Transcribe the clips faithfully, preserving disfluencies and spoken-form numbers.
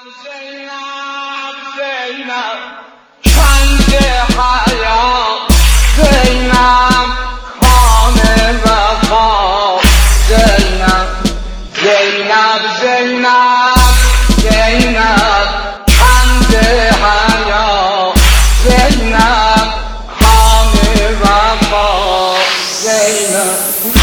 زینب زینب کنز حیا زینب خانه وفا زینب زینب زینب زینب کنز حیا زینب خانه وفا زینب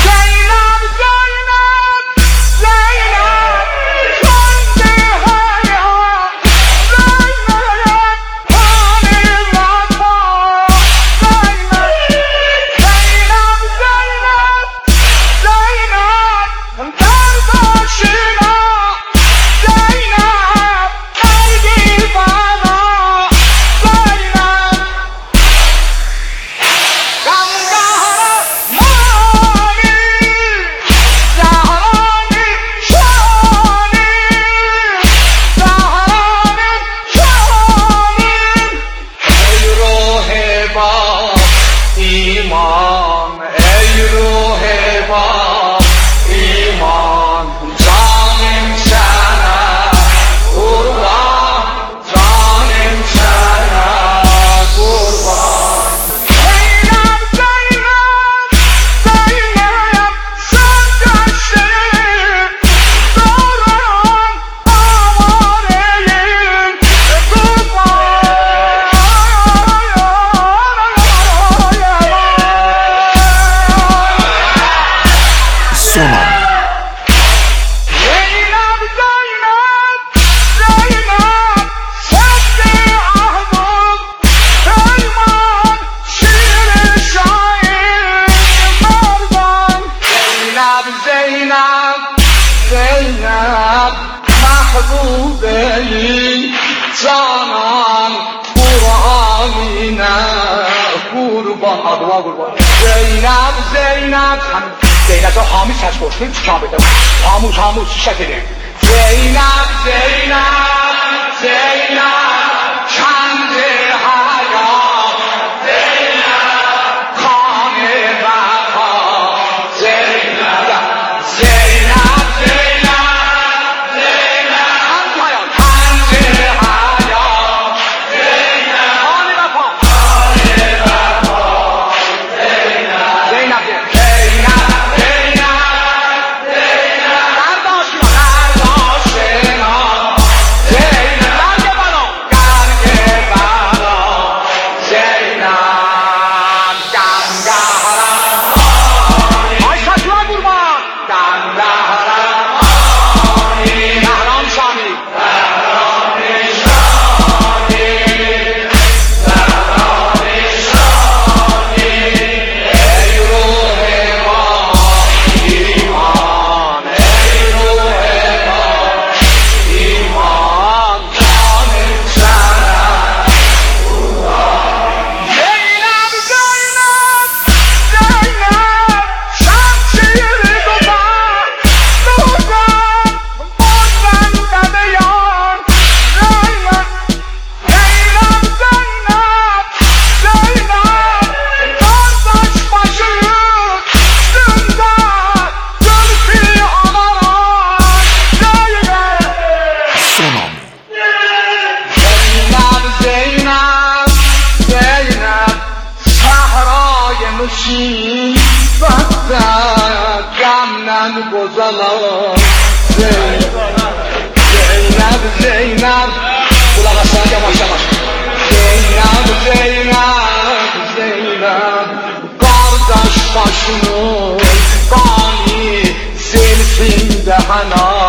ایمان ای روح با ایمان جانم شنه قربان جانم شنه قربان زینب زینب زینب سرگشته دارم آواره قربان Tsunami. زینب زینب زینب صد احمد پیمان شیر شاعر مردان زینب زینب زینب محبوب این جانان قرآنینه قربان آدوا قربان زینب زینب زینب تو حامی سش باشیم چکان بده حاموش حاموش شکلی زینب زینب زینب کنز حیا زینب خانه وفا زینب زینب زینب زینب کنز حیا زینب خانه وفا خانه وفا زینب زینب مصیبت غم نگذارم زینب زینب بولا قصد یواش یواش زینب زینب زینب قارداش başını قانی زلفin دهنا